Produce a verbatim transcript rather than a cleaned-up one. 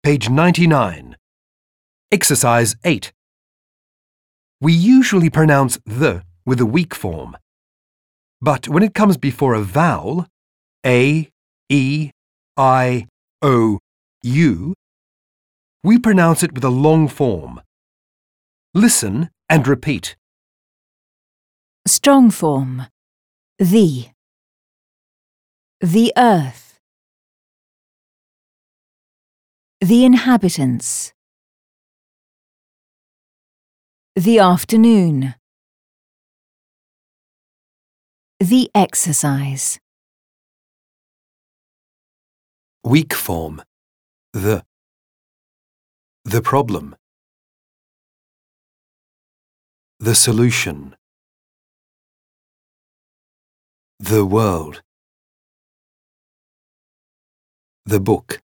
Page ninety-nine. Exercise eight. We usually pronounce the with a weak form. But when it comes before a vowel, a, e, I, o, u, we pronounce it with a long form. Listen and repeat. Strong form. The. The earth. The inhabitants. The afternoon. The exercise. Weak form. The. The problem. The solution. The world. The book.